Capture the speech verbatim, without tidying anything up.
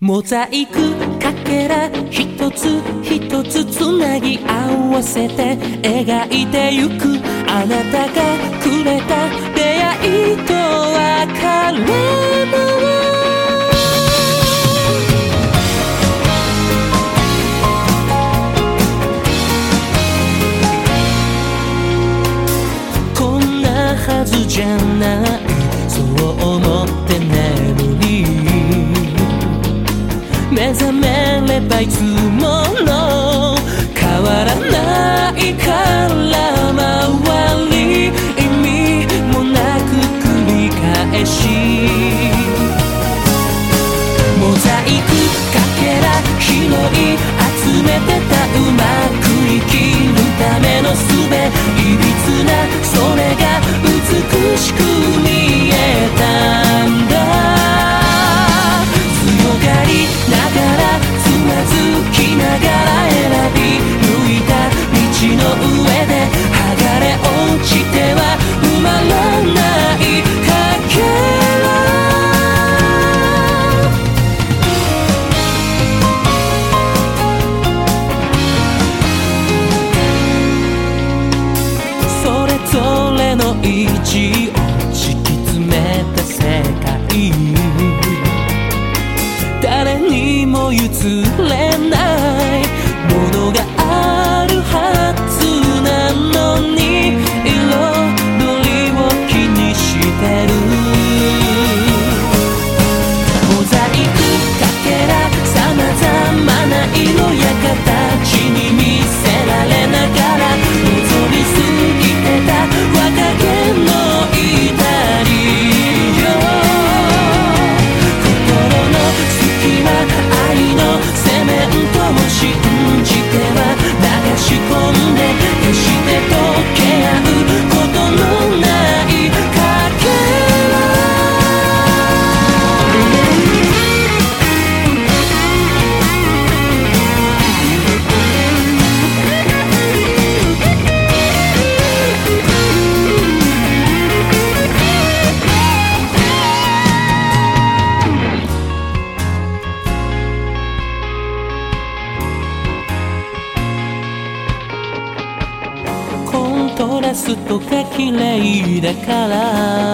モザイクかけら一つ一つつなぎ合わせて描いてゆくあなたがくれた出会いと別れもこんなはずじゃないそう思って眠り目覚めればいつもの変わらないから周り意味もなく繰り返しモザイクかけら拾い集めてたうまく生きるための術いびつなそれが美しく見えたんだ強がりながらつまずきながら選び抜いた道の上で剥がれ落ちては埋まらないかけらそれぞれの位置を敷き詰めた世界誰にも譲れないものがあるはずなのに彩りを気にしてるモザイクかけら様々な色や形に見せられながら望みすぎてた若気の至りよ心の隙間愛のセメントを信じては流し込んで決して溶け合うことのないかけらコントラストが綺麗だから